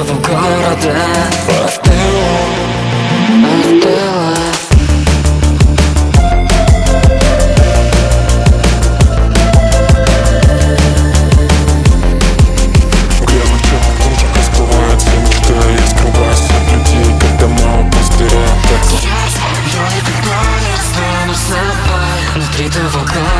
разбитого города. Остыла, остыла. Грязных черных тучек расплываются мечты. Я скрываюсь от людей, когда мало пустыря. Я не как стану с собой внутри того города.